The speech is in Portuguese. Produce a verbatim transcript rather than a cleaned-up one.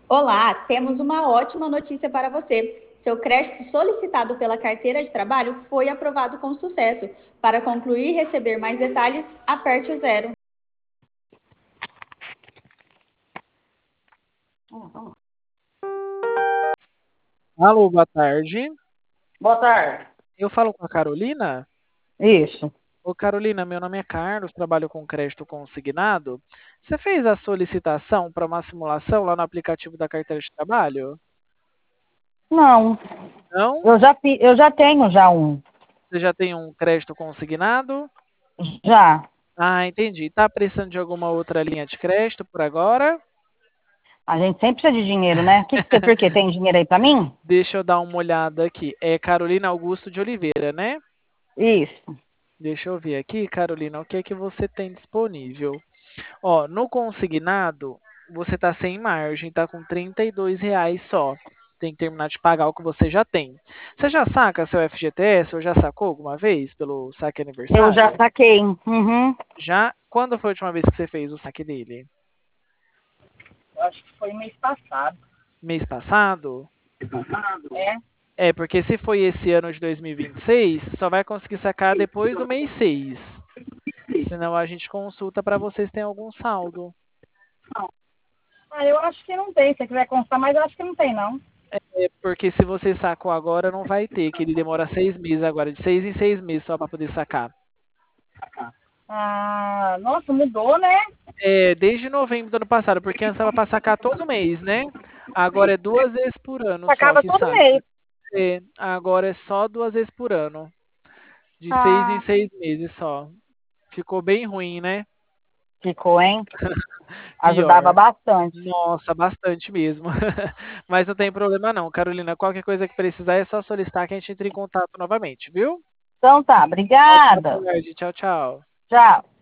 Olá, temos uma ótima notícia para você. Seu crédito solicitado pela carteira de trabalho foi aprovado com sucesso. Para concluir e receber mais detalhes, aperte o zero. Alô, boa tarde. Boa tarde. Eu falo com a Carolina. Isso. Ô, Carolina, meu nome é Carlos, trabalho com crédito consignado. Você fez a solicitação para uma simulação lá no aplicativo da carteira de trabalho? Não, Não? eu já, fi- eu já tenho já um. Você já tem um crédito consignado? Já. Ah, entendi. Tá precisando de alguma outra linha de crédito por agora? A gente sempre precisa de dinheiro, né? Que que você, por quê? Tem dinheiro aí pra mim? Deixa eu dar uma olhada aqui. É Carolina Augusto de Oliveira, né? Isso. Deixa eu ver aqui, Carolina, o que é que você tem disponível? Ó, no consignado, você tá sem margem, tá com trinta e dois reais só. Tem que terminar de pagar o que você já tem. Você já saca seu F G T S ou já sacou alguma vez pelo saque Eu já aniversário? saquei. Uhum. Já? Quando foi a última vez que você fez o saque dele? Eu acho que foi mês passado. Mês passado? É? É, porque se foi esse ano de dois mil e vinte e seis, só vai conseguir sacar depois do mês seis. Senão a gente consulta para vocês se tem algum saldo. Ah, eu acho que não tem. Se você quiser constar, mas eu acho que não tem, não. É porque se você sacou agora, não vai ter, que ele demora seis meses agora, de seis em seis meses só para poder sacar. Ah, nossa, mudou, né? É, desde novembro do ano passado, porque antes estava para sacar todo mês, né? Agora é duas vezes por ano só Acaba que todo saca. mês. É, agora é só duas vezes por ano, de seis em Ah, seis meses só. Ficou bem ruim, né? ficou, hein? Ajudava Pior. bastante. Nossa, bastante mesmo. Mas não tem problema não, Carolina. Qualquer coisa que precisar é só solicitar que a gente entre em contato novamente, viu? Então tá, Ótima obrigada. tarde. Tchau, tchau. Tchau.